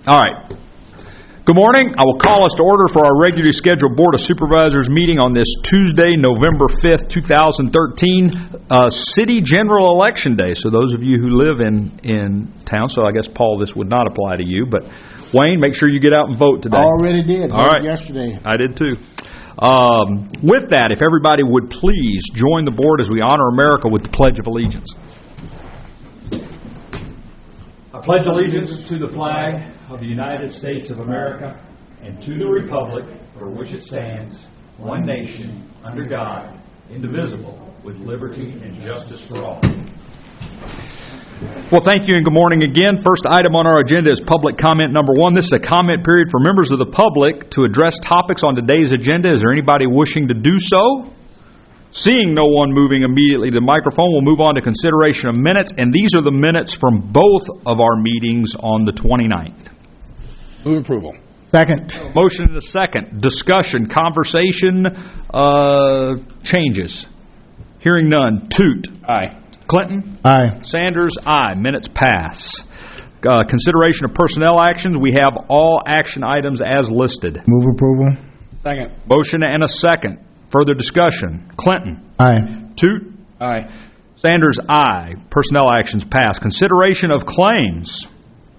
All right. Good morning. I will call us to order for our regularly scheduled Board of Supervisors meeting on this Tuesday, November 5th, 2013, City General Election Day. So those of you who live in town, so I guess, Paul, this would not apply to you, but Wayne, make sure you get out and vote today. Already did. All right. Yesterday. I did too. With that, if everybody would please join the board as we honor America with the Pledge of Allegiance. I pledge allegiance to the flag of the United States of America and to the republic for which it stands, one nation, under God, indivisible, with liberty and justice for all. Well, thank you and good morning again. First item on our agenda is public comment number 1. This is a comment period for members of the public to address topics on today's agenda. Is there anybody wishing to do so? Seeing no one moving immediately to the microphone, we'll move on to consideration of minutes, and these are the minutes from both of our meetings on the 29th. Move approval. Second. Motion and a second. Discussion, conversation, changes. Hearing none. Toot. Aye. Clinton? Aye. Sanders? Aye. Minutes pass. Consideration of personnel actions. We have all action items as listed. Move approval. Second. Motion and a second. Further discussion. Clinton? Aye. Toot? Aye. Sanders? Aye. Personnel actions pass. Consideration of claims.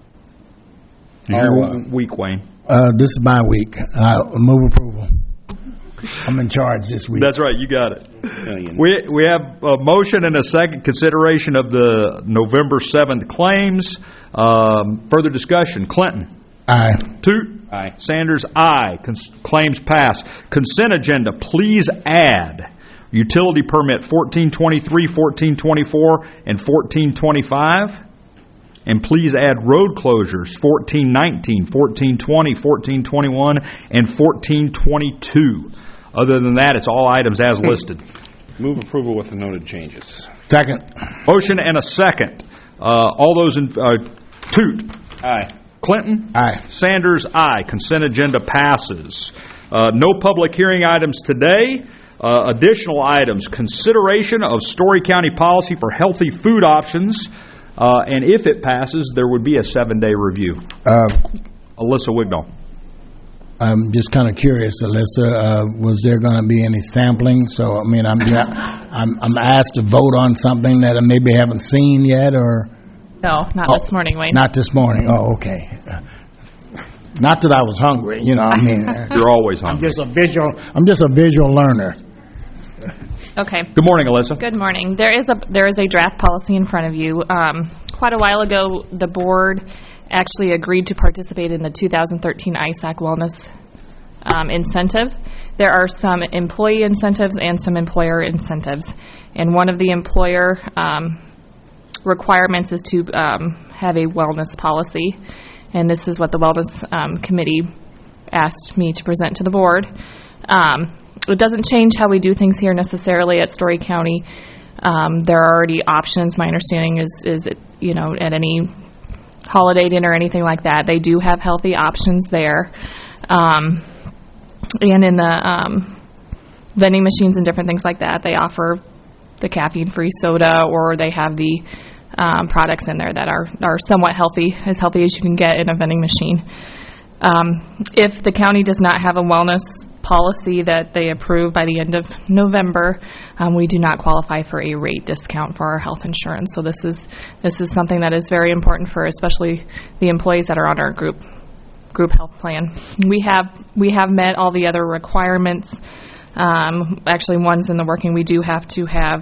Your week, Wayne. This is my week. Move approval. I'm in charge this week. That's right. You got it. We have a motion and a second. Consideration of the November 7th claims. Further discussion. Clinton? Aye. Toot? Aye. Sanders? Aye. Claims pass. Consent agenda. Please add utility permit 1423, 1424, and 1425. And please add road closures 1419, 1420, 1421, and 1422. Other than that, it's all items as listed. Move approval with the noted changes. Second. Motion and a second. All those in Toot? Aye. Clinton? Aye. Sanders? Aye. Consent agenda passes. No public hearing items today. Additional items. Consideration of Story County policy for healthy food options. And if it passes, there would be a 7-day review. Alyssa Wignall. I'm just kind of curious, Alyssa. Was there going to be any sampling? So, I mean, I'm asked to vote on something that I maybe haven't seen yet, or no, not this morning, Wayne. Not this morning. Oh, okay. Not that I was hungry. You know, I mean, you're always hungry. I'm just a visual learner. Okay. Good morning, Alyssa. Good morning. There is a draft policy in front of you. Quite a while ago, the board actually agreed to participate in the 2013 ISAC Wellness incentive. There are some employee incentives and some employer incentives. And one of the employer requirements is to have a wellness policy. And this is what the Wellness Committee asked me to present to the board. It doesn't change how we do things here necessarily at Story County. There are already options. My understanding is you know, at any holiday dinner or anything like that, they do have healthy options there. And in the vending machines and different things like that, they offer the caffeine-free soda, or they have the products in there that are somewhat healthy as you can get in a vending machine. If the county does not have a wellness policy that they approve by the end of November, we do not qualify for a rate discount for our health insurance. So this is something that is very important for especially the employees that are on our group health plan. We have met all the other requirements. Actually, one's in the working. We do have to have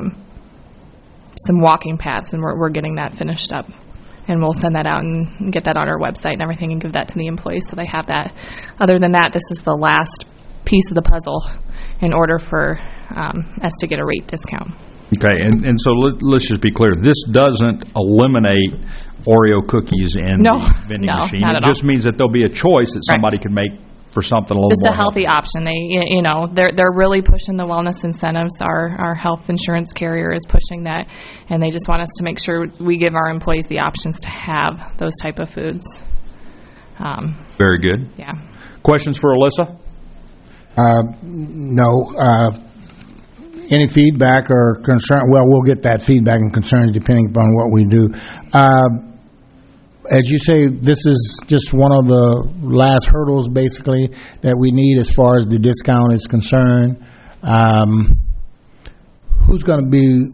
some walking paths, and we're getting that finished up. And we'll send that out and get that on our website and everything and give that to the employees so they have that. Other than that, this is the last piece of the puzzle in order for us to get a rate discount. Okay, and so let's just be clear. This doesn't eliminate Oreo cookies in the vending machine. Not at all. It just means that there'll be a choice that somebody can make for something a little just more a healthy option. They're really pushing the wellness incentives. Our health insurance carrier is pushing that, and they just want us to make sure we give our employees the options to have those type of foods. Very good. Yeah. Questions for Alyssa? No. Any feedback or concern? Well, we'll get that feedback and concerns depending upon what we do. as you say, this is just one of the last hurdles, basically, that we need as far as the discount is concerned. Who's going to be,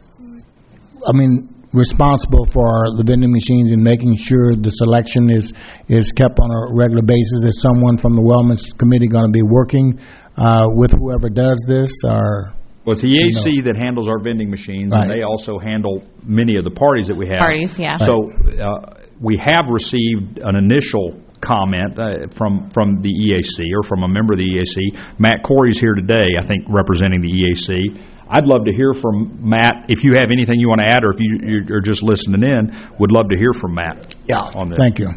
responsible for the vending machines and making sure the selection is kept on a regular basis? Is someone from the Wellness Committee going to be working with whoever does this, or? Well, it's the EAC that handles our vending machines, Right. and they also handle many of the parties that we have. Parties, yeah. So we have received an initial comment from the EAC, or from a member of the EAC. Matt Corey's here today, I think, representing the EAC. I'd love to hear from Matt. If you have anything you want to add, or if you're just listening in, would love to hear from Matt. Yeah, on this. thank you.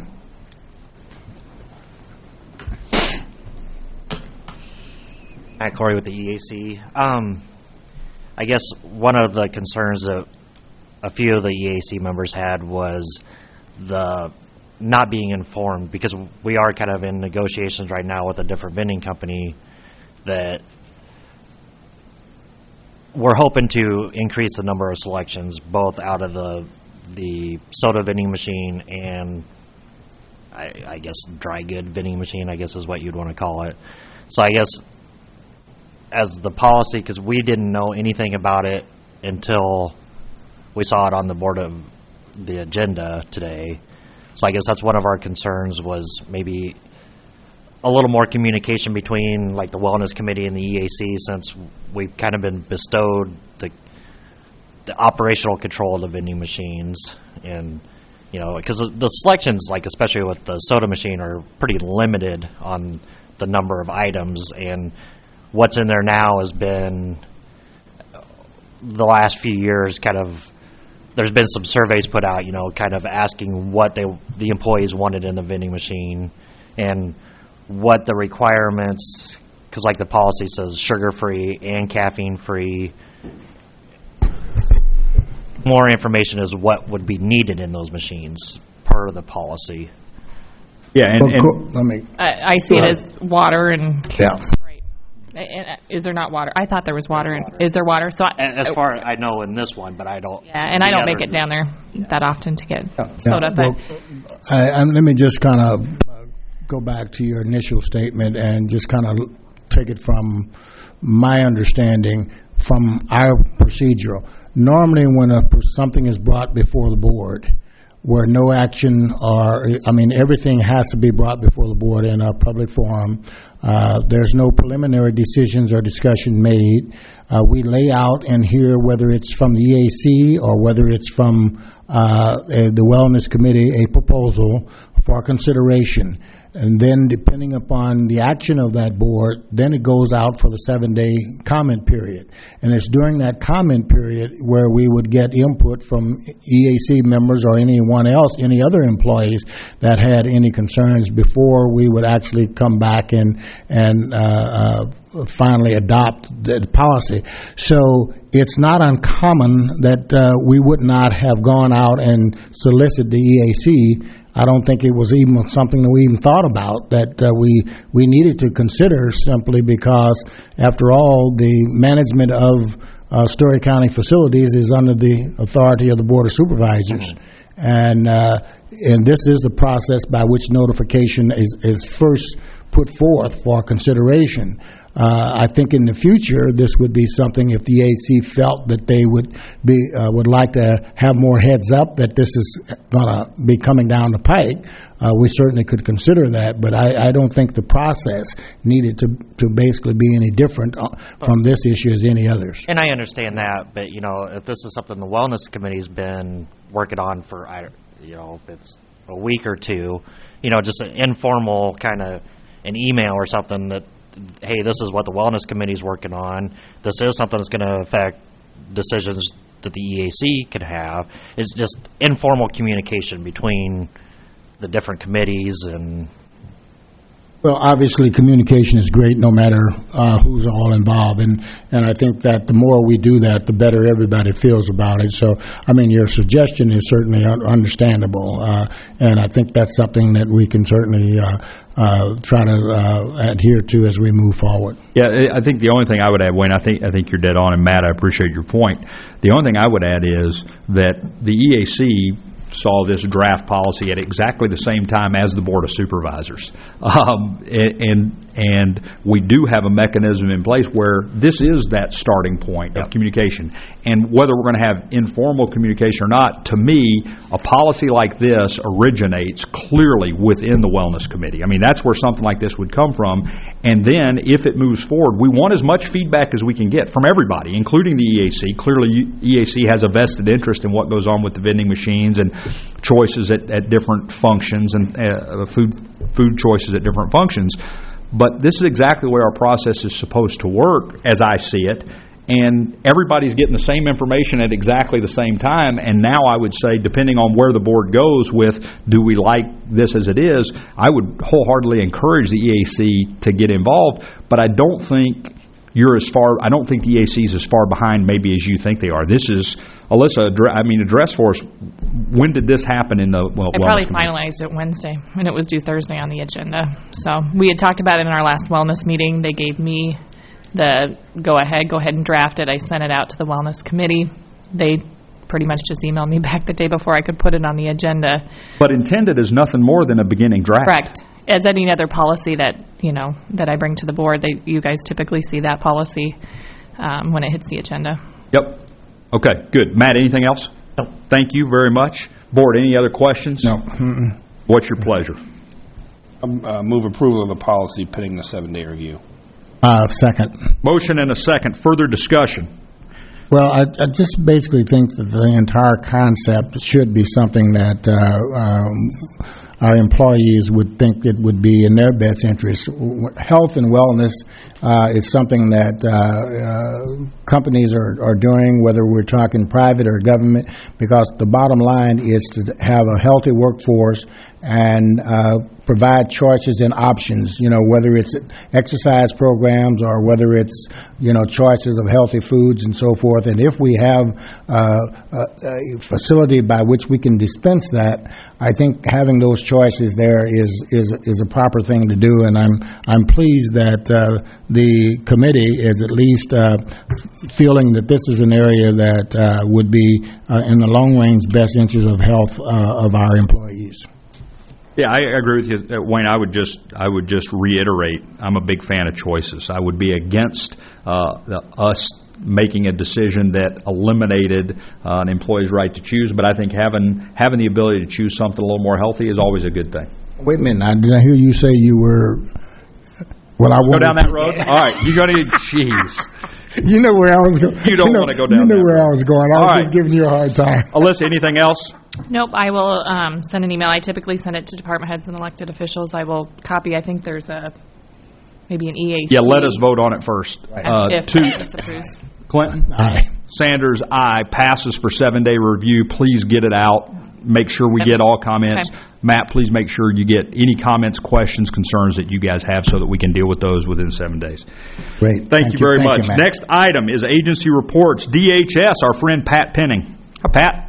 Matt Corey with the EAC. I guess one of the concerns that a few of the EAC members had was the not being informed, because we are kind of in negotiations right now with a different vending company that we're hoping to increase the number of selections, both out of the soda vending machine and I guess dry good vending machine, I guess is what you'd want to call it. So I guess as the policy, because we didn't know anything about it until we saw it on the board of the agenda today. So I guess that's one of our concerns, was maybe a little more communication between like the Wellness Committee and the EAC, since we've kind of been bestowed the operational control of the vending machines. And because the selections, like especially with the soda machine, are pretty limited on the number of items, and what's in there now has been, the last few years, kind of, there's been some surveys put out, kind of asking what the employees wanted in the vending machine, and what the requirements, because like the policy says sugar-free and caffeine-free. More information is what would be needed in those machines per the policy. Yeah, and Let me. I see it as water and Yeah. Sprite. And is there not water? I thought there was water. Is there water? So As far as I know in this one, but I don't. yeah, and I don't make it down there that often to get soda. But And let me just kind of go back to your initial statement and just kind of take it from my understanding from our procedural. Normally, when something is brought before the board, where no action everything has to be brought before the board in a public forum. There's no preliminary decisions or discussion made. We lay out and hear whether it's from the EAC or whether it's from the Wellness Committee, a proposal for consideration. And then depending upon the action of that board, then it goes out for the 7-day comment period. And it's during that comment period where we would get input from EAC members or anyone else, any other employees that had any concerns, before we would actually come back and finally adopt the policy. So it's not uncommon that we would not have gone out and solicited the EAC. I don't think it was even something that we even thought about, that we needed to consider, simply because, after all, the management of Story County facilities is under the authority of the Board of Supervisors. And this is the process by which notification is first put forth for consideration. I think in the future, this would be something, if the EAC felt that they would like to have more heads up that this is going to be coming down the pike, we certainly could consider that. But I don't think the process needed to basically be any different from this issue as any others. And I understand that, but if this is something the Wellness Committee's been working on for, if it's a week or two, just an informal kind of an email or something that, hey, this is what the Wellness Committee's working on. This is something that's going to affect decisions that the EAC could have. It's just informal communication between the different committees. And well, obviously, communication is great no matter who's all involved, and I think that the more we do that, the better everybody feels about it. So, your suggestion is certainly understandable, and I think that's something that we can certainly try to adhere to as we move forward. Yeah, I think the only thing I would add, Wayne, I think you're dead on, and Matt, I appreciate your point. The only thing I would add is that the EAC saw this draft policy at exactly the same time as the Board of Supervisors. And we do have a mechanism in place where this is that starting point of communication. And whether we're going to have informal communication or not, to me, a policy like this originates clearly within the Wellness Committee. I mean, that's where something like this would come from. And then, if it moves forward, we want as much feedback as we can get from everybody, including the EAC. Clearly, EAC has a vested interest in what goes on with the vending machines and choices at different functions and food choices at different functions. But this is exactly the way our process is supposed to work, as I see it. And everybody's getting the same information at exactly the same time. And now I would say, depending on where the board goes with, do we like this as it is, I would wholeheartedly encourage the EAC to get involved. But I don't think I don't think the EAC is as far behind maybe as you think they are. This is, Alyssa, address for us, when did this happen in the I probably finalized it Wednesday, and it was due Thursday on the agenda. So we had talked about it in our last wellness meeting. They gave me the go ahead and draft it. I sent it out to the Wellness Committee. They pretty much just emailed me back the day before I could put it on the agenda. But intended is nothing more than a beginning draft. Correct. As any other policy that I bring to the board, you guys typically see that policy when it hits the agenda. Yep. Okay, good. Matt, anything else? No. Thank you very much. Board, any other questions? No. What's your pleasure? Move approval of the policy pending the 7-day review. Second. Motion and a second. Further discussion. Well, I just basically think that the entire concept should be something that our employees would think it would be in their best interest. Health and wellness is something that companies are doing, whether we're talking private or government, because the bottom line is to have a healthy workforce and provide choices and options, whether it's exercise programs or whether it's, choices of healthy foods and so forth. And if we have a facility by which we can dispense that, I think having those choices there is a proper thing to do. And I'm pleased that the committee is at least feeling that this is an area that would be in the long range best interest of health of our employees. Yeah, I agree with you, Wayne. I would just reiterate, I'm a big fan of choices. I would be against us making a decision that eliminated an employee's right to choose, but I think having the ability to choose something a little more healthy is always a good thing. Wait a minute, did I hear you say you were... Well, I go down that road? All right, you're going to... Jeez. You know where I was going. You don't want to go down that road. You know where I was going. I was just giving you a hard time. Alyssa, anything else? Nope, I will send an email. I typically send it to department heads and elected officials. I will copy, I think there's maybe an EAC. Yeah, let us vote on it first. If it's approved. Clinton? Aye. Sanders, aye. Passes for 7-day review. Please get it out. Make sure we get all comments. Okay. Matt, please make sure you get any comments, questions, concerns that you guys have so that we can deal with those within 7 days. Great. Thank you very much. Matt. Next item is agency reports. DHS, our friend Pat Penning. Hi, Pat.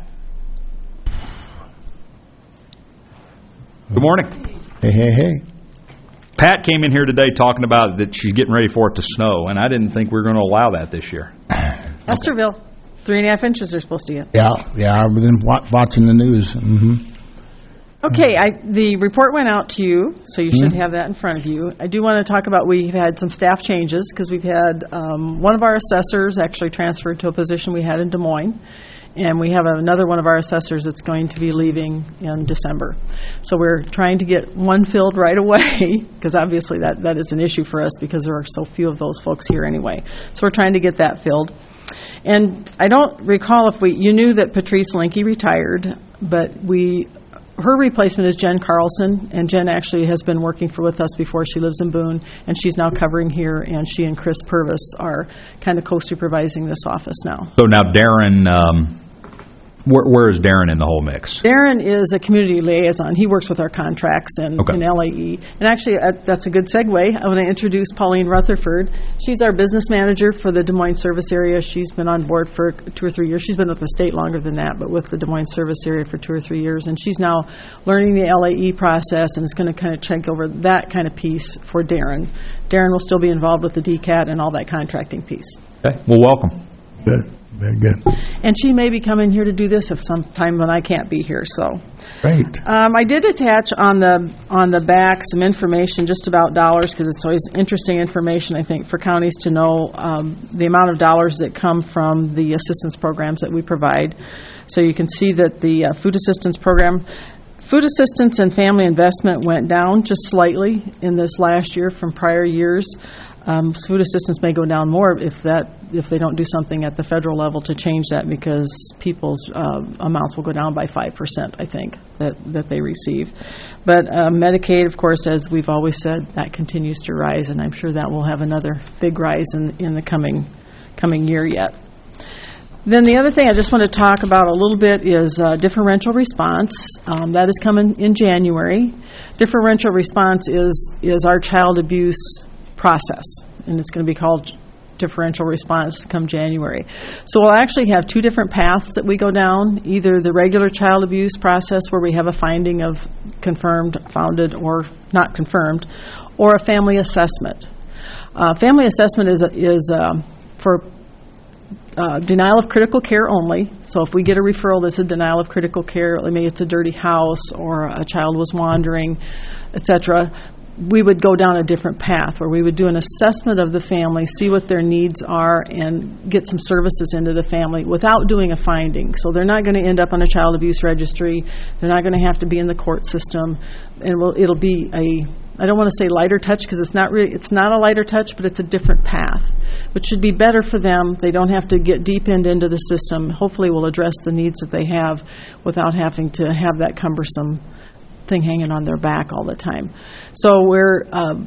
Good morning. Hey. Pat came in here today talking about that she's getting ready for it to snow, and I didn't think we were going to allow that this year. Esterville, 3.5 inches they're supposed to get. Yeah, I've been watching the news. Mm-hmm. Okay, the report went out to you, so you should have that in front of you. I do want to talk about we've had some staff changes because we've had one of our assessors actually transferred to a position we had in Des Moines. And we have another one of our assessors that's going to be leaving in December. So we're trying to get one filled right away, because obviously that is an issue for us because there are so few of those folks here anyway. So we're trying to get that filled. And I don't recall if you knew that Patrice Linke retired, but her replacement is Jen Carlson, and Jen actually has been working with us before. She lives in Boone, and she's now covering here, and she and Chris Purvis are kind of co-supervising this office now. So now Darren, where is Darren in the whole mix? Darren is a community liaison. He works with our contracts in LAE. And actually, that's a good segue. I want to introduce Pauline Rutherford. She's our business manager for the Des Moines service area. She's been on board for 2 or 3 years. She's been with the state longer than that, but with the Des Moines service area for 2 or 3 years. And she's now learning the LAE process and is going to kind of check over that kind of piece for Darren. Darren will still be involved with the DCAT and all that contracting piece. Okay. Well, welcome. Good, very good. And she may be coming here to do this if sometime when I can't be here, so. Great. I did attach on the back some information just about dollars, because it's always interesting information, I think, for counties to know the amount of dollars that come from the assistance programs that we provide. So you can see that the food assistance program, food assistance and family investment went down just slightly in this last year from prior years. Food assistance may go down more if they don't do something at the federal level to change that, because people's amounts will go down by 5%, I think, that they receive. But Medicaid, of course, as we've always said, that continues to rise, and I'm sure that will have another big rise in the coming year yet. Then the other thing I just want to talk about a little bit is differential response. That is coming in January. Differential response is our child abuse process, and it's going to be called differential response come January. So we'll actually have two different paths that we go down, either the regular child abuse process where we have a finding of confirmed, founded, or not confirmed, or a family assessment. Family assessment is for denial of critical care only. So if we get a referral that's a denial of critical care, maybe it's a dirty house or a child was wandering, etc., we would go down a different path where we would do an assessment of the family, see what their needs are, and get some services into the family without doing a finding. So they're not going to end up on a child abuse registry. They're not going to have to be in the court system. And it'll be I don't want to say lighter touch, because it's not a lighter touch, but it's a different path, which should be better for them. They don't have to get deep into the system. Hopefully we'll address the needs that they have without having to have that cumbersome thing hanging on their back all the time. So we're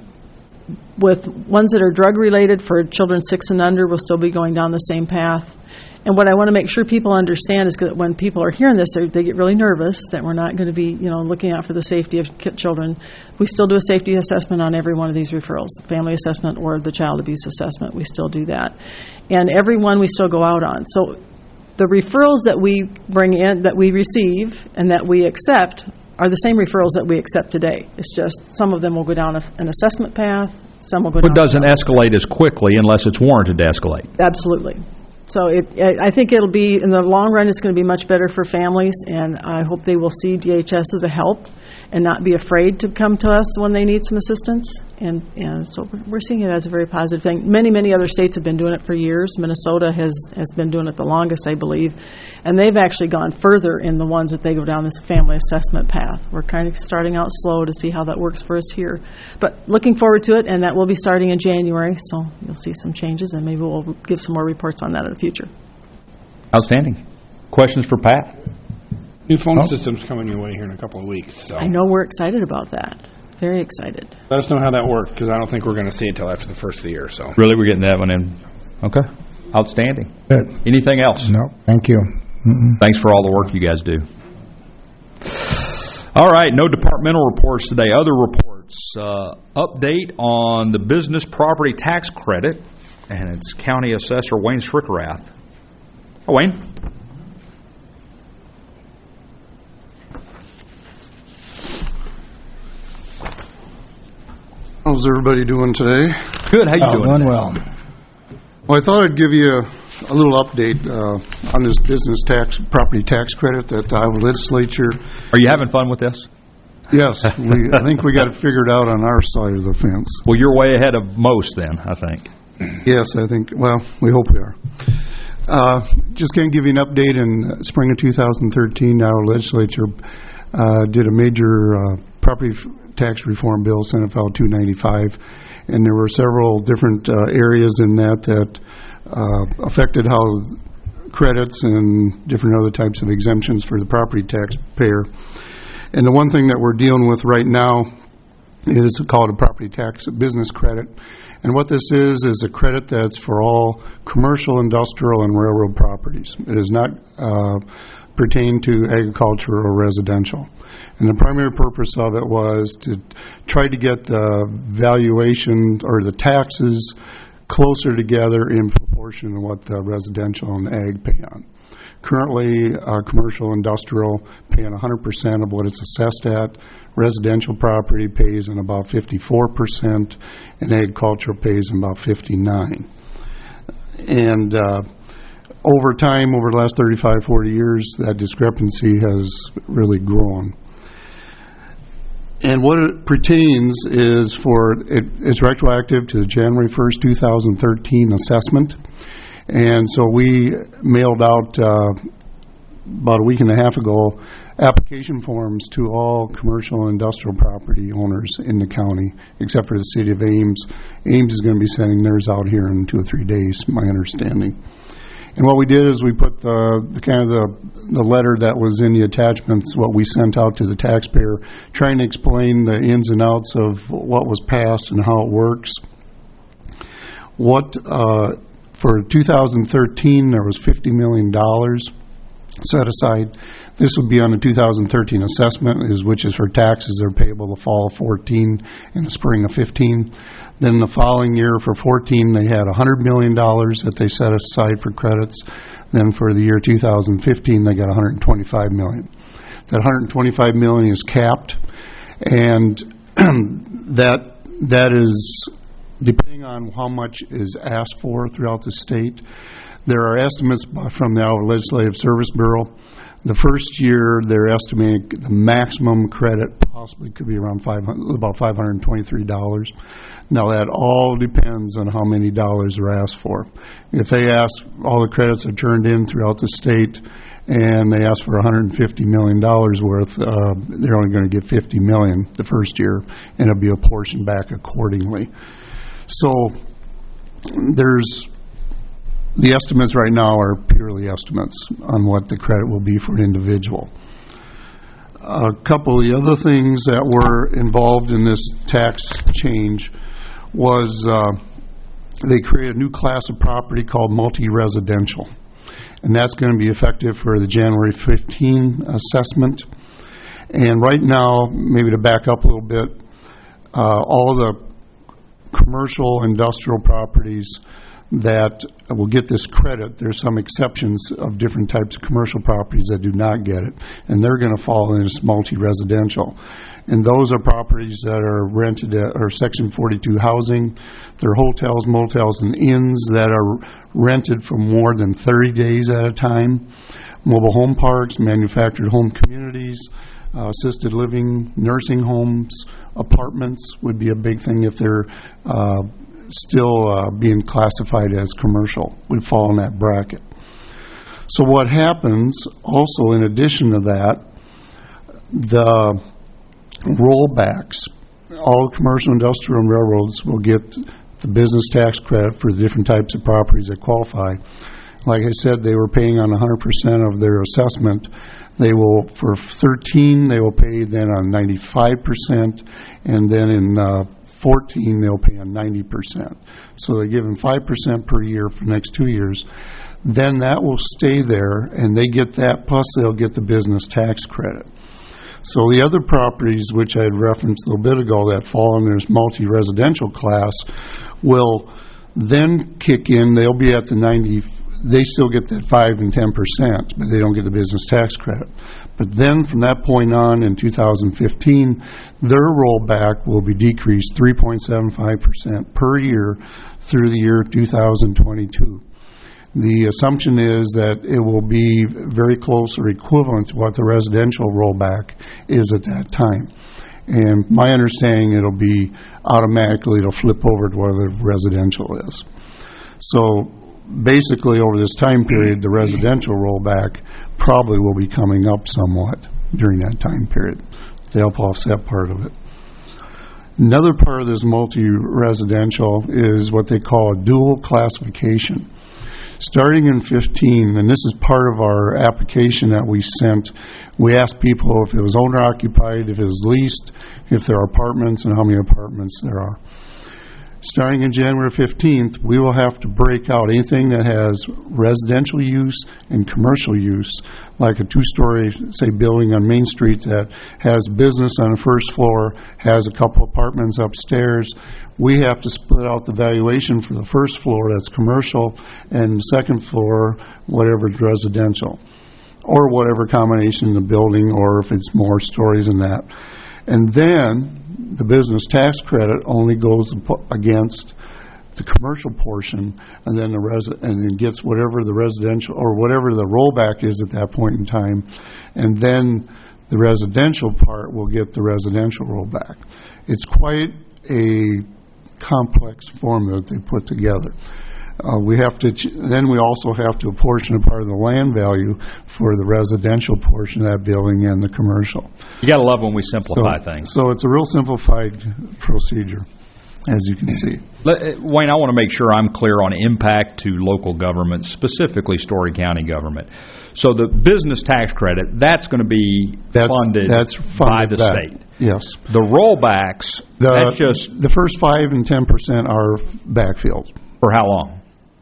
with ones that are drug related for children 6 and under, we'll still be going down the same path. And what I want to make sure people understand is that when people are hearing this, they get really nervous that we're not going to be, looking out for the safety of children. We still do a safety assessment on every one of these referrals, family assessment or the child abuse assessment. We still do that, and every one we still go out on. So the referrals that we bring in, that we receive, and that we accept are the same referrals that we accept today. It's just some of them will go down an assessment path, some will go down. It doesn't escalate as quickly unless it's warranted to escalate. Absolutely. So I think it'll be, in the long run, it's going to be much better for families, and I hope they will see DHS as a help and not be afraid to come to us when they need some assistance. And so we're seeing it as a very positive thing. Many other states have been doing it for years. Minnesota has been doing it the longest, I believe. And they've actually gone further in the ones that they go down this family assessment path. We're kind of starting out slow to see how that works for us here. But looking forward to it, and that will be starting in January. So you'll see some changes, and maybe we'll give some more reports on that in the future. Outstanding. Questions for Pat? New phone system's coming your way here in a couple of weeks. So I know we're excited about that. Very excited. let us know how that worked, because I don't think we're going to see it until after the first of the year. So Really, we're getting that one in. Okay. Outstanding. Good. Anything else? No, thank you. Thanks for all the work you guys do. All right, no departmental reports today. Other reports. Update on the business property tax credit, and it's County Assessor Wayne Schrickerath. Oh, Wayne. How's everybody doing today? Good. How you doing? Doing well. Well, I thought I'd give you a little update on this business property tax credit that the Iowa legislature. Are you having fun with this? Yes, I think we got it figured out on our side of the fence. Well, you're way ahead of most then, I think. Yes, I think. Well, we hope we are. Just can't give you an update. In spring of 2013, our legislature did a major property tax reform bill, Senate File 295, and there were several different areas in that affected how credits and different other types of exemptions for the property taxpayer. And the one thing that we're dealing with right now is called a property tax business credit. And what this is a credit that's for all commercial, industrial, and railroad properties. It does not pertain to agriculture or residential. And the primary purpose of it was to try to get the valuation or the taxes closer together in proportion to what the residential and ag pay on. Currently, commercial industrial paying 100% of what it's assessed at. Residential property pays in about 54%, and agriculture pays in about 59%. And over time, over the last 35, 40 years, that discrepancy has really grown. And what it pertains is it's retroactive to the January 1st, 2013 assessment. And so we mailed out about a week and a half ago application forms to all commercial and industrial property owners in the county, except for the city of Ames. Ames is going to be sending theirs out here in 2 or 3 days, my understanding. And what we did is we put the letter that was in the attachments, what we sent out to the taxpayer, trying to explain the ins and outs of what was passed and how it works. For 2013, there was $50 million set aside. This would be on the 2013 assessment, which is for taxes that are payable the fall of 14 and the spring of 15. Then the following year for 14, they had $100 million that they set aside for credits. Then for the year 2015, they got $125 million. That $125 million is capped, and that is depending on how much is asked for throughout the state. There are estimates from the Iowa Legislative Service Bureau. The first year, they're estimating the maximum credit possibly could be around about $523. Now, that all depends on how many dollars are asked for. If they ask, all the credits are turned in throughout the state, and they ask for $150 million worth, they're only going to get $50 million the first year, and it'll be apportioned back accordingly. So the estimates right now are purely estimates on what the credit will be for an individual. A couple of the other things that were involved in this tax change was they created a new class of property called multi-residential. And that's going to be effective for the January 15 assessment. And right now, maybe to back up a little bit, all the commercial industrial properties that will get this credit, there's some exceptions of different types of commercial properties that do not get it, and they're going to fall in this multi-residential. And those are properties that are rented or Section 42 housing. They're hotels, motels, and inns that are rented for more than 30 days at a time. Mobile home parks, manufactured home communities, assisted living, nursing homes, apartments would be a big thing if they're still being classified as commercial, would fall in that bracket. So what happens also in addition to that, the rollbacks, all commercial, industrial, and railroads will get the business tax credit for the different types of properties that qualify. Like I said, they were paying on 100% of their assessment. They will, for 13, they will pay then on 95%, and then in 14, they'll pay on 90%. So they're given 5% per year for the next 2 years. Then that will stay there, and they get that, plus they'll get the business tax credit. So the other properties, which I had referenced a little bit ago, that fall in this multi-residential class, will then kick in. They'll be at the 90. They still get that 5 and 10%, but they don't get the business tax credit. But then from that point on in 2015, their rollback will be decreased 3.75% per year through the year 2022. The assumption is that it will be very close or equivalent to what the residential rollback is at that time. And my understanding, it'll flip over to where the residential is. So basically, over this time period, the residential rollback probably will be coming up somewhat during that time period to help offset part of it. Another part of this multi-residential is what they call a dual classification. Starting in 15, and this is part of our application that we sent, we asked people if it was owner-occupied, if it was leased, if there are apartments, and how many apartments there are. Starting in January 15th, we will have to break out anything that has residential use and commercial use, like a two-story, say, building on Main Street that has business on the first floor, has a couple apartments upstairs. We have to split out the valuation for the first floor, that's commercial, and the second floor, whatever is residential, or whatever combination in the building, or if it's more stories than that. And then the business tax credit only goes against the commercial portion, and then and then gets whatever the residential or whatever the rollback is at that point in time, and then the residential part will get the residential rollback. It's quite a complex formula that they put together. We have to. Then we also have to apportion a part of the land value for the residential portion of that building and the commercial. You got to love when we simplify things. So it's a real simplified procedure, as you can see. Wayne, I want to make sure I'm clear on impact to local government, specifically Story County government. So the business tax credit, that's going to be funded by the state. Yes. The rollbacks, that's just... The first 5 and 10% are backfilled. For how long?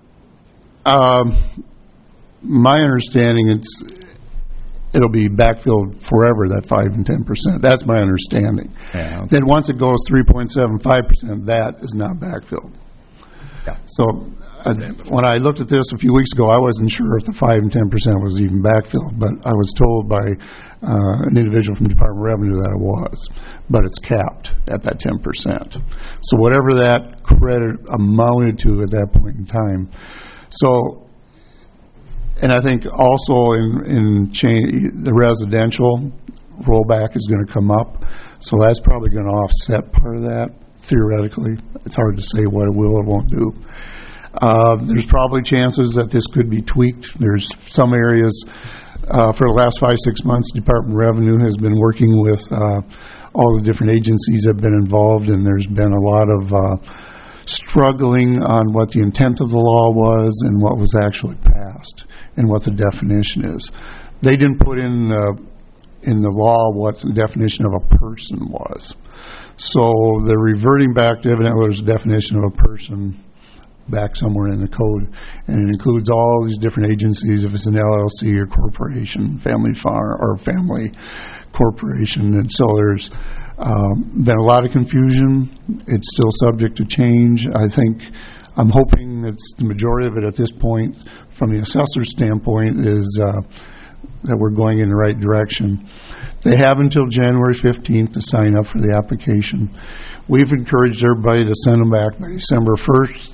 My understanding, it'll be backfilled forever, that 5 and 10%. That's my understanding. Yeah, okay. Then once it goes 3.75%, that is not backfilled. Yeah. So when I looked at this a few weeks ago, I wasn't sure if the 5 and 10% was even backfilled, but I was told by an individual from the Department of Revenue that it was. But it's capped at that 10%. So whatever that credit amounted to at that point in time. So, and I think also in the residential rollback is going to come up. So that's probably going to offset part of that. Theoretically, it's hard to say what it will or won't do. There's probably chances that this could be tweaked. There's some areas for the last 5-6 months, Department of Revenue has been working with all the different agencies that have been involved, and there's been a lot of struggling on what the intent of the law was and what was actually passed and what the definition is. They didn't put in the law what the definition of a person was. So they're reverting back to evidently there's a definition of a person back somewhere in the code, and it includes all these different agencies, if it's an LLC or corporation, family farm or family corporation. And so there's been a lot of confusion. It's still subject to change. I'm hoping it's the majority of it at this point, from the assessor's standpoint, is that we're going in the right direction. They have until January 15th to sign up for the application. We've encouraged everybody to send them back by December 1st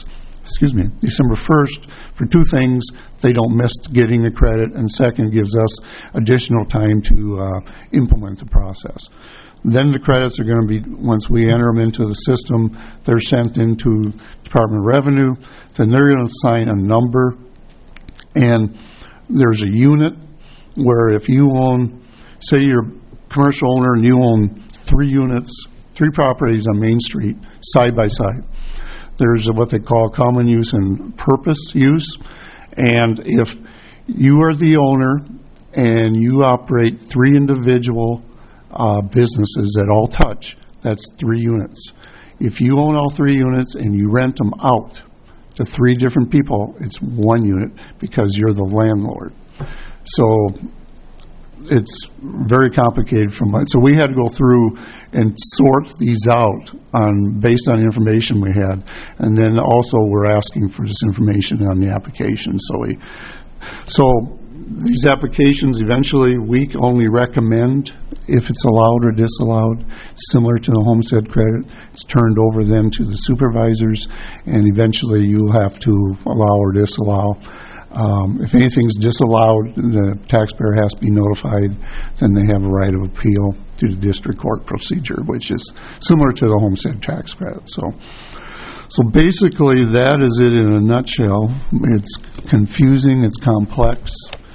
for two things. They don't miss getting the credit, and second, gives us additional time to implement the process. Then the credits are going to be, once we enter them into the system, they're sent into Department of Revenue. Then they're going to assign a number, and there's a unit where if you own, say you're a commercial owner and you own 3 units, 3 properties on Main Street, side by side. There's what they call common use and purpose use. And if you are the owner and you operate 3 individual businesses that all touch, that's 3 units. If you own all 3 units and you rent them out to 3 different people, it's 1 unit because you're the landlord. So it's very complicated so we had to go through and sort these out based on the information we had, and then also we're asking for this information on the application. So these applications, eventually we only recommend if it's allowed or disallowed. Similar to the homestead credit, it's turned over then to the supervisors, and eventually you'll have to allow or disallow. If anything's disallowed, the taxpayer has to be notified. Then they have a right of appeal to the district court procedure, which is similar to the homestead tax credit. So basically, that is it in a nutshell. It's confusing. It's complex.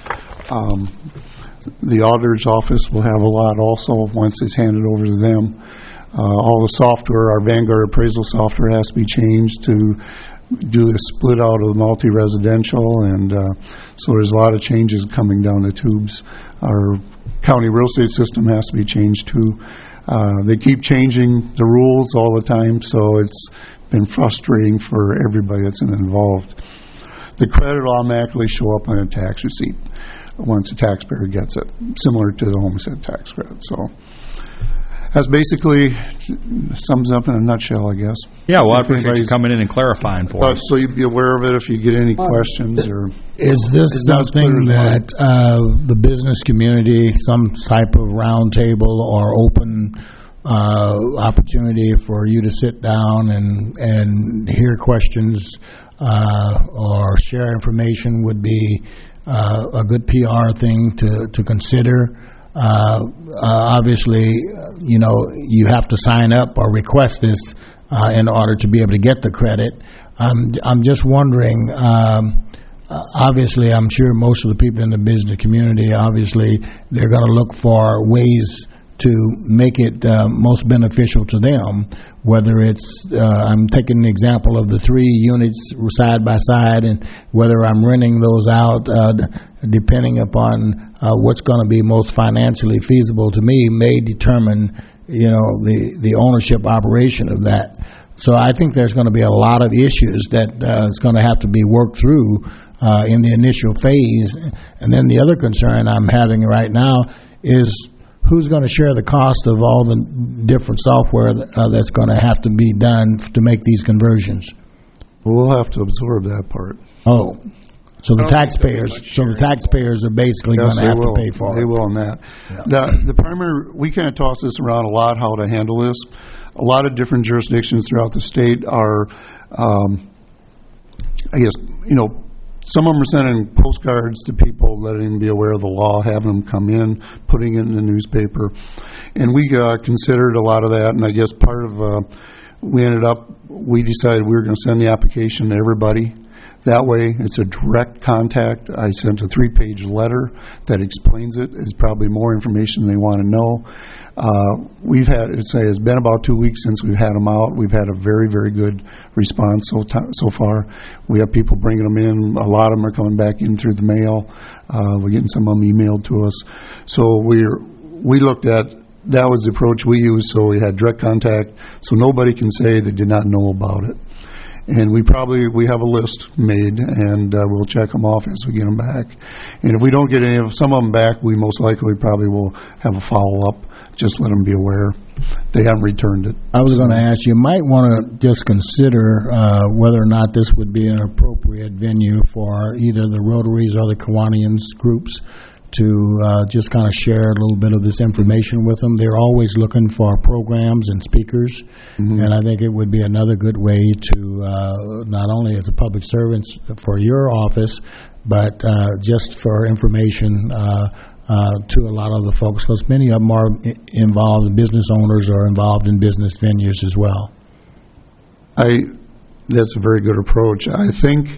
The auditor's office will have a lot also once it's handed over to them. All the software, our Vanguard appraisal software, has to be changed to do a split out of the multi-residential, and so there's a lot of changes coming down the tubes. Our county real estate system has to be changed too. They keep changing the rules all the time, so it's been frustrating for everybody that's involved. The credit will automatically show up on a tax receipt once the taxpayer gets it, similar to the homestead tax credit. So that's basically sums up in a nutshell, I guess. Yeah, well, I appreciate you coming in and clarifying for us. So you'd be aware of it if you get any questions. Or is this something that the business community, some type of round table or open opportunity for you to sit down and hear questions or share information would be a good PR thing to consider. Obviously, you have to sign up or request this in order to be able to get the credit. I'm just wondering, obviously, I'm sure most of the people in the business community, obviously, they're going to look for ways to make it most beneficial to them, whether it's, I'm taking the example of the 3 units side by side, and whether I'm renting those out, depending upon what's going to be most financially feasible to me, may determine, the ownership operation of that. So I think there's going to be a lot of issues that is going to have to be worked through in the initial phase. And then the other concern I'm having right now is who's going to share the cost of all the different software that's going to have to be done to make these conversions? We'll have to absorb that part. Oh, so the taxpayers are basically going to have to pay for it. They will on that. Yeah. The primary, we kind of toss this around a lot, how to handle this. A lot of different jurisdictions throughout the state are, some of them are sending postcards to people, letting them be aware of the law, having them come in, putting it in the newspaper. And we considered a lot of that, and I guess part of, we decided we were going to send the application to everybody. That way, it's a direct contact. I sent a 3-page letter that explains it. It's probably more information they want to know. It's been about 2 weeks since we've had them out. We've had a very, very good response so far. We have people bringing them in. A lot of them are coming back in through the mail. We're getting some of them emailed to us. So we looked at, that was the approach we used, so we had direct contact, so nobody can say they did not know about it. And we have a list made, and we'll check them off as we get them back. And if we don't get some of them back, we most likely probably will have a follow-up. Just let them be aware. They haven't returned it. I was going to ask, you might want to just consider whether or not this would be an appropriate venue for either the Rotaries or the Kiwanians groups to just kind of share a little bit of this information with them. They're always looking for programs and speakers, and I think it would be another good way to, not only as a public servant for your office, but just for information to a lot of the folks, because many of them are involved in business owners or involved in business venues as well. That's a very good approach. I think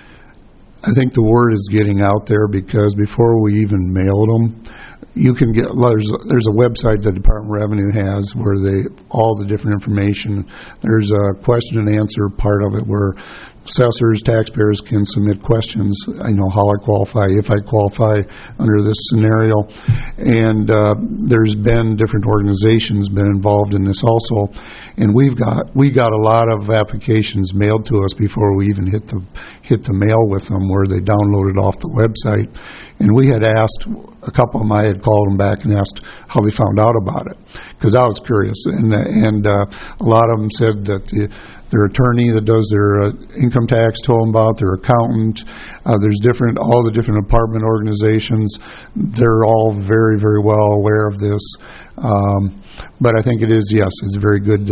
the word is getting out there, because before we even mailed them, you can get, there's a website that Department of Revenue has where all the different information. There's a question and answer part of it where assessors, taxpayers can submit questions. I know how I qualify, if I qualify under this scenario. And there's been different organizations been involved in this also. And we got a lot of applications mailed to us before we even hit the mail with them, where they downloaded off the website. And we had asked, a couple of them, I had called them back and asked how they found out about it, because I was curious. And a lot of them said that their attorney that does their income tax told them about, their accountant. There's all the different department organizations. They're all very, very well aware of this. But I think it's very good.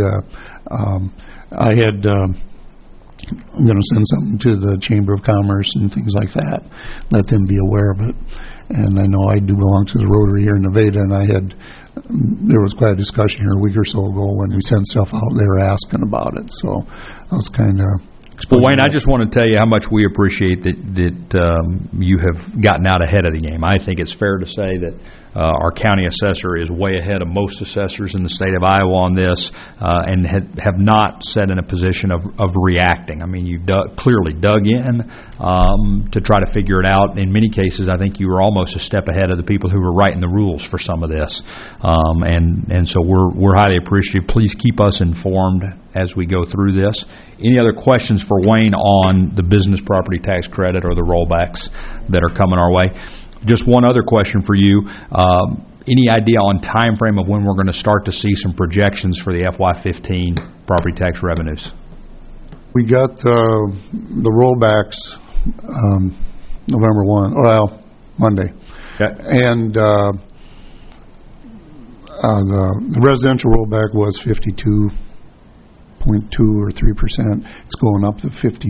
I'm going to send something to the Chamber of Commerce and things like that, let them be aware of it. And I know I do belong to the Rotary here in Nevada, and there was quite a discussion here a week or so ago when we sent stuff out there asking about it. So I was kind of Well, Wayne, I just want to tell you how much we appreciate that you have gotten out ahead of the game. I think it's fair to say that our county assessor is way ahead of most assessors in the state of Iowa on this, and have not set in a position of reacting. I mean, you clearly dug in to try to figure it out. In many cases, I think you were almost a step ahead of the people who were writing the rules for some of this, and so we're highly appreciative. Please keep us informed as we go through this. Any other questions for Wayne on the business property tax credit or the rollbacks that are coming our way? Just one other question for you. Any idea on time frame of when we're going to start to see some projections for the FY15 property tax revenues? We got the rollbacks November 1, Monday. Okay. And the residential rollback was 52.2 or 3%. It's going up to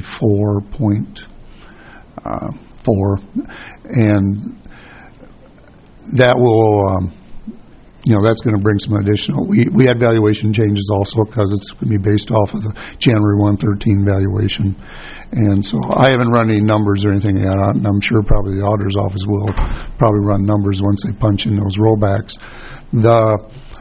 54.4, and that will, that's going to bring some additional. We had valuation changes also because it's going to be based off of the January 1/13 valuation, and so I haven't run any numbers or anything yet. And I'm sure probably the auditor's office will probably run numbers once they punch in those rollbacks. The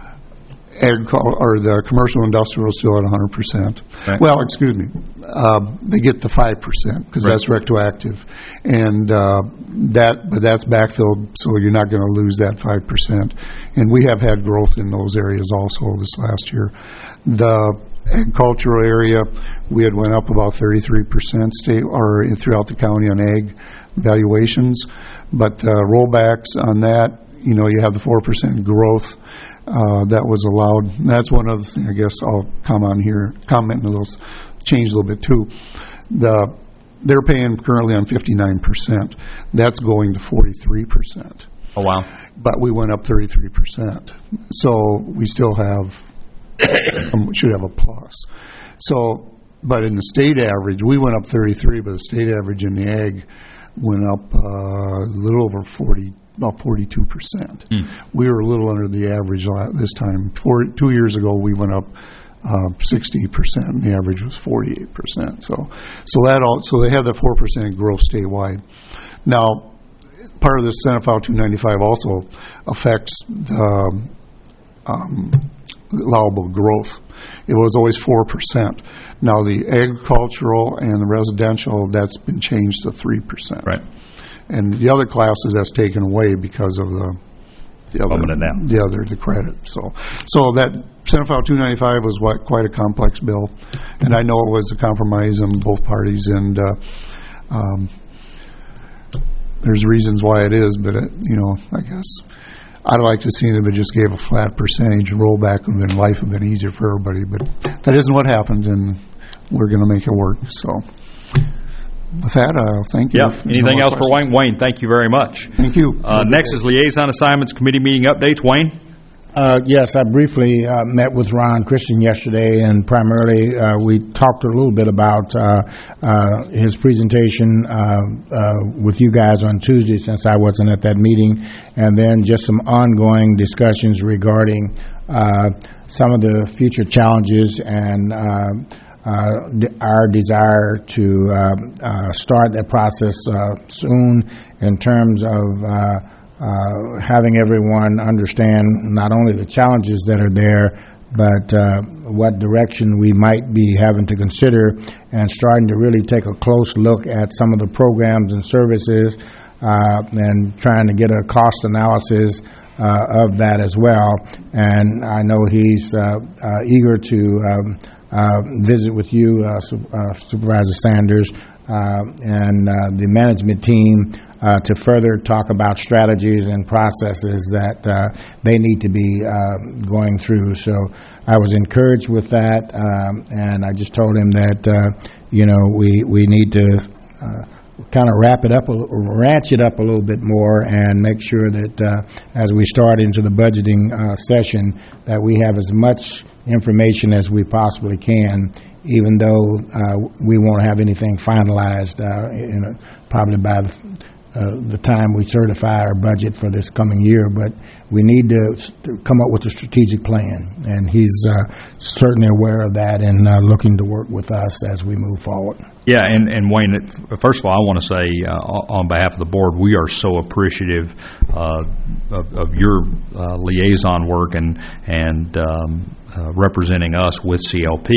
the commercial industrial is still at 100%. Right. Well, excuse me, they get the 5% because that's retroactive, and but that's backfilled, so you're not going to lose that 5%. And we have had growth in those areas also this last year. The agricultural area, we had went up about 33% state or throughout the county on ag valuations, but rollbacks on that, you have the 4% growth. That was allowed. That's one other thing I guess I'll comment a little, change a little bit too. They're paying currently on 59%. That's going to 43%. Oh, wow. But we went up 33%. So we still should have a plus. So, but in the state average, we went up 33, but the state average in the ag went up a little over 40. About 42%. We were a little under the average this time. 2 years ago, we went up 60%, and the average was 48%. So they have the 4% growth statewide. Now, part of the Senate File 295 also affects the allowable growth. It was always 4%. Now, the agricultural and the residential, that's been changed to 3%. Right. And the other classes, that's taken away because of the credit. So that Senate File 295 was quite a complex bill, and I know it was a compromise on both parties, and there's reasons why it is, but I guess I'd like to see if it just gave a flat percentage rollback, and life would have been easier for everybody, but that isn't what happened, and we're going to make it work. So with that, I'll thank you. Yeah. Anything else for Wayne? Wayne, thank you very much. Thank you. Next is liaison assignments, committee meeting updates. Wayne? Yes, I briefly met with Ron Christian yesterday, and primarily we talked a little bit about his presentation with you guys on Tuesday, since I wasn't at that meeting, and then just some ongoing discussions regarding some of the future challenges and our desire to start that process soon in terms of having everyone understand not only the challenges that are there, but what direction we might be having to consider, and starting to really take a close look at some of the programs and services, and trying to get a cost analysis of that as well. And I know he's eager to visit with you, Supervisor Sanders, and the management team to further talk about strategies and processes that they need to be going through. So I was encouraged with that, and I just told him that we need to kind of ratchet up a little bit more, and make sure that as we start into the budgeting session, that we have as much information as we possibly can, even though we won't have anything finalized probably by the time we certify our budget for this coming year. But we need to come up with a strategic plan, and he's certainly aware of that, and looking to work with us as we move forward. Yeah, and Wayne, first of all, I want to say on behalf of the board, we are so appreciative of your liaison work and representing us with CLP.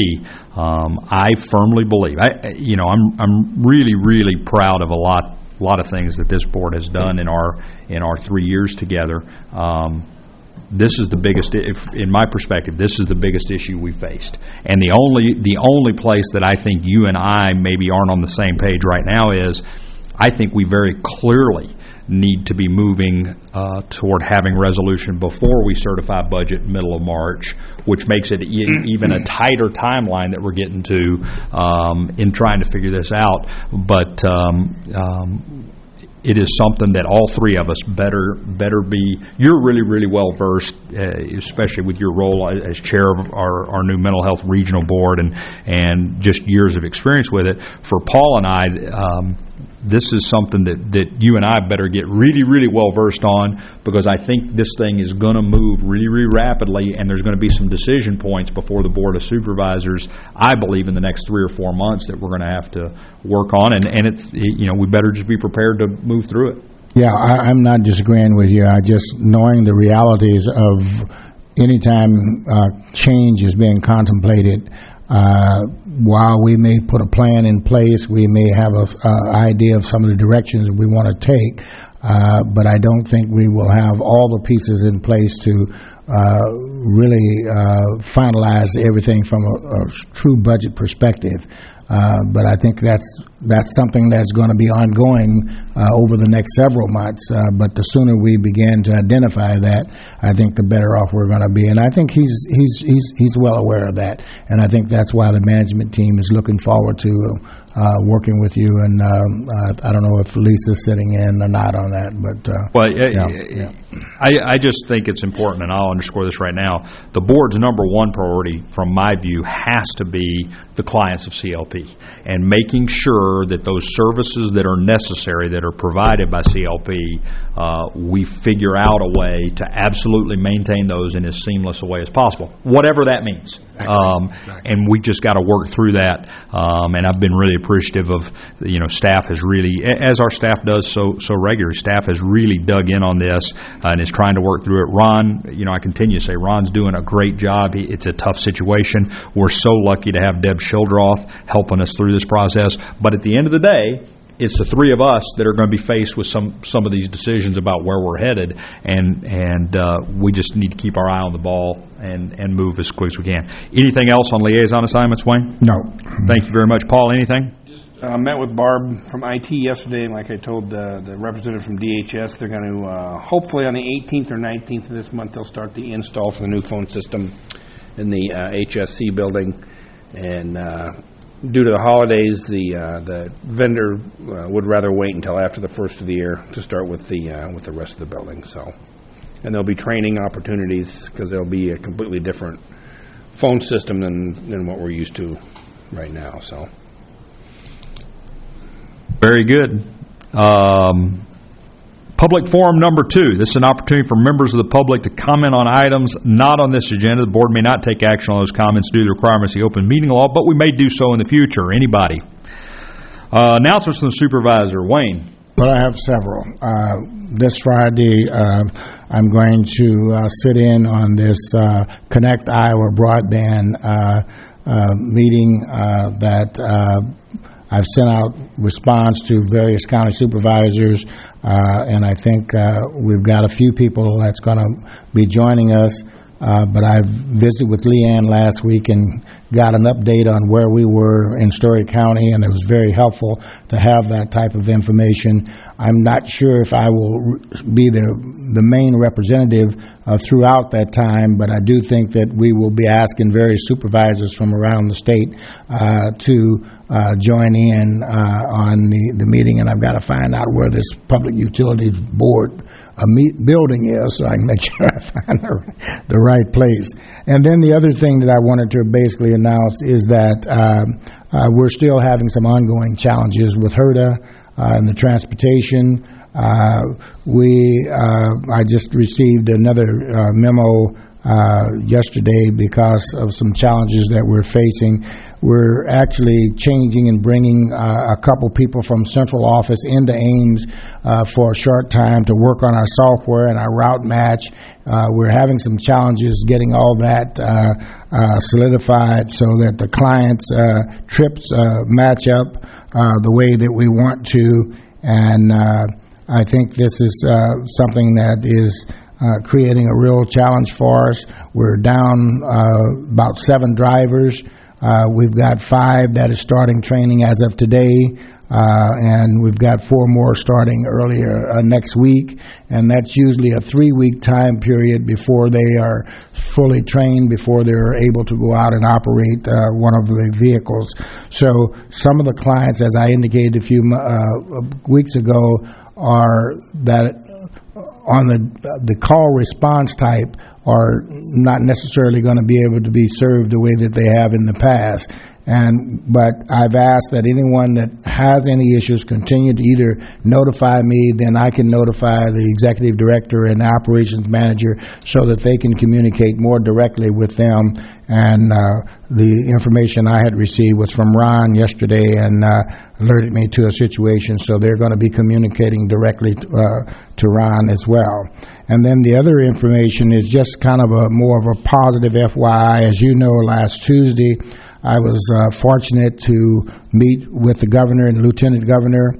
I firmly believe, I'm really, really proud of a lot of things that this board has done in our 3 years together. This is the biggest, in my perspective, this is the biggest issue we faced. And the only place that I think you and I maybe aren't on the same page right now is, I think we very clearly need to be moving toward having resolution before we certify budget middle of March, which makes it even a tighter timeline that we're getting to in trying to figure this out. But it is something that all three of us better be. You're really, really well versed, especially with your role as chair of our new mental health regional board and just years of experience with it. For Paul and I, this is something that you and I better get really, really well versed on, because I think this thing is going to move really, really rapidly, and there's going to be some decision points before the Board of Supervisors, I believe, in the next 3 or 4 months that we're going to have to work on, and it's, we better just be prepared to move through it. Yeah, I'm not disagreeing with you. I just, knowing the realities of anytime change is being contemplated, while we may put a plan in place, we may have an idea of some of the directions we want to take, but I don't think we will have all the pieces in place to really finalize everything from a true budget perspective. But I think that's something that's going to be ongoing over the next several months. But the sooner we begin to identify that, I think the better off we're going to be. And I think he's well aware of that. And I think that's why the management team is looking forward to working with you. And I don't know if Lisa's sitting in or not on that, but I just think it's important, and I'll underscore this right now. The board's number one priority, from my view, has to be the clients of CLP, and making sure that those services that are necessary, that are provided by CLP, we figure out a way to absolutely maintain those in as seamless a way as possible, whatever that means. And we just got to work through that. And I've been really appreciative of, staff has really, as our staff does so regularly, staff has really dug in on this and is trying to work through it. Ron, I continue to say Ron's doing a great job. It's a tough situation. We're so lucky to have Deb Shildroth helping us through this process. But at the end of the day, it's the three of us that are going to be faced with some of these decisions about where we're headed, and we just need to keep our eye on the ball and move as quick as we can. Anything else on liaison assignments, Wayne? No. Thank you very much. Paul, anything? Met with Barb from IT yesterday, and like I told the representative from DHS, they're going to, hopefully on the 18th or 19th of this month, they'll start the install for the new phone system in the HSC building. And due to the holidays, the vendor would rather wait until after the first of the year to start with the rest of the building. So, and there'll be training opportunities, because there'll be a completely different phone system than what we're used to right now. So. Very good. Public forum number 2. This is an opportunity for members of the public to comment on items not on this agenda. The board may not take action on those comments due to the requirements of the open meeting law, but we may do so in the future. Anybody? Announcements from the supervisor. Wayne. Well, I have several. This Friday, I'm going to sit in on this Connect Iowa broadband meeting that I've sent out response to various county supervisors, and I think we've got a few people that's going to be joining us. But I visited with Leanne last week and got an update on where we were in Story County, and it was very helpful to have that type of information. I'm not sure if I will be the main representative throughout that time, but I do think that we will be asking various supervisors from around the state to join in on the meeting, and I've got to find out where this Public Utilities Board building is, so I can make sure I find the right place. And then the other thing that I wanted to basically announce is that we're still having some ongoing challenges with HRDA and the transportation. I just received another memo yesterday because of some challenges that we're facing. We're actually changing and bringing a couple people from central office into Ames for a short time to work on our software and our route match. We're having some challenges getting all that solidified so that the clients' trips match up the way that we want to. And I think this is something that is creating a real challenge for us. We're down about 7 drivers. We've got 5 that is starting training as of today, and we've got 4 more starting earlier next week, and that's usually a 3-week time period before they are fully trained, before they're able to go out and operate one of the vehicles. So some of the clients, as I indicated a few weeks ago, are that on the call response type are not necessarily going to be able to be served the way that they have in the past. But I've asked that anyone that has any issues continue to either notify me, then I can notify the executive director and the operations manager so that they can communicate more directly with them. And the information I had received was from Ron yesterday and alerted me to a situation, so they're going to be communicating directly to Ron as well. And then the other information is just kind of more of a positive FYI. As you know, last Tuesday, I was fortunate to meet with the governor and lieutenant governor.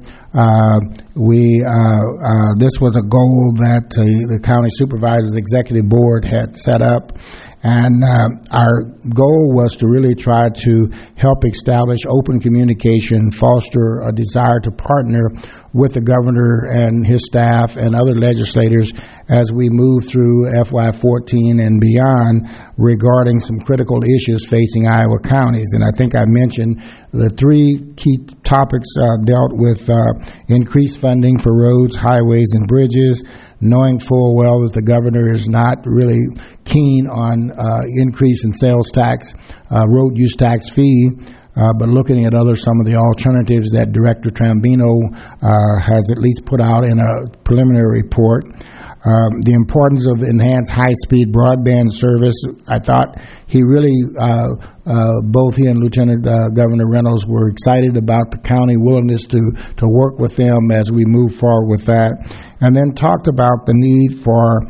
This was a goal that the county supervisor's executive board had set up. And our goal was to really try to help establish open communication, foster a desire to partner with the governor and his staff and other legislators as we move through FY14 and beyond regarding some critical issues facing Iowa counties. And I think I mentioned the three key topics dealt with increased funding for roads, highways, and bridges, knowing full well that the governor is not really keen on increase in sales tax, road use tax fee, but looking at some of the alternatives that Director Trambino has at least put out in a preliminary report. The importance of enhanced high-speed broadband service. I thought he really, both he and Lieutenant Governor Reynolds were excited about the county willingness to work with them as we move forward with that. And then talked about the need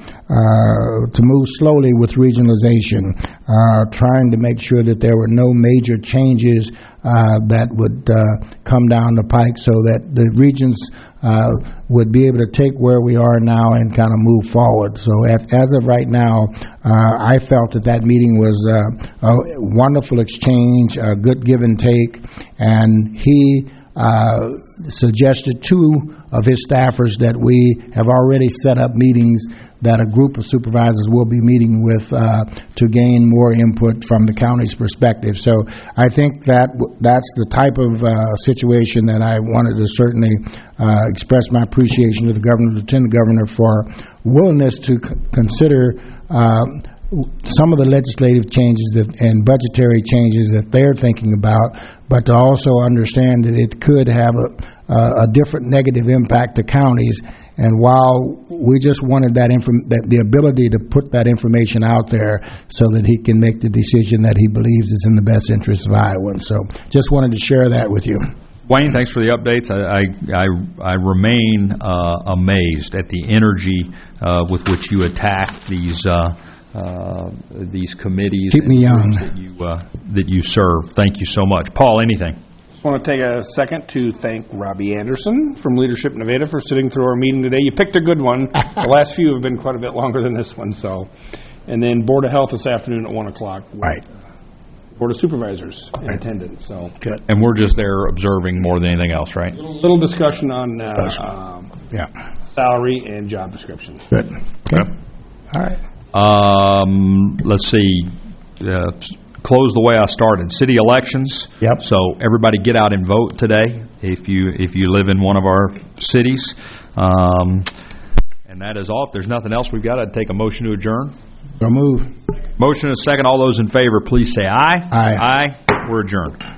to move slowly with regionalization, trying to make sure that there were no major changes that would come down the pike so that the regions would be able to take where we are now and kind of move forward. So as of right now, I felt that meeting was a wonderful exchange, a good give and take, and he suggested two of his staffers that we have already set up meetings that a group of supervisors will be meeting with to gain more input from the county's perspective. So I think that's the type of situation that I wanted to certainly express my appreciation to the governor, lieutenant governor, for willingness to consider some of the legislative changes and budgetary changes that they're thinking about, but to also understand that it could have a different negative impact to counties. And while we just wanted the ability to put that information out there so that he can make the decision that he believes is in the best interest of Iowans. So just wanted to share that with you. Wayne, thanks for the updates. I remain amazed at the energy with which you attack these committees. Keep me young. That you serve. Thank you so much. Paul, anything? I want to take a second to thank Robbie Anderson from Leadership Nevada for sitting through our meeting today. You picked a good one. The last few have been quite a bit longer than this one. So, and then Board of Health this afternoon at 1 o'clock. Right. Board of Supervisors in attendance. So good. And we're just there observing more than anything else, right? Little discussion on salary and job description. Good. Okay. All right. Let's see. Close the way I started. City elections. Yep. So everybody get out and vote today if you live in one of our cities. And that is all. If there's nothing else we've got, I'd take a motion to adjourn. So move. Motion and a second. All those in favor, please say aye. Aye. Aye. We're adjourned.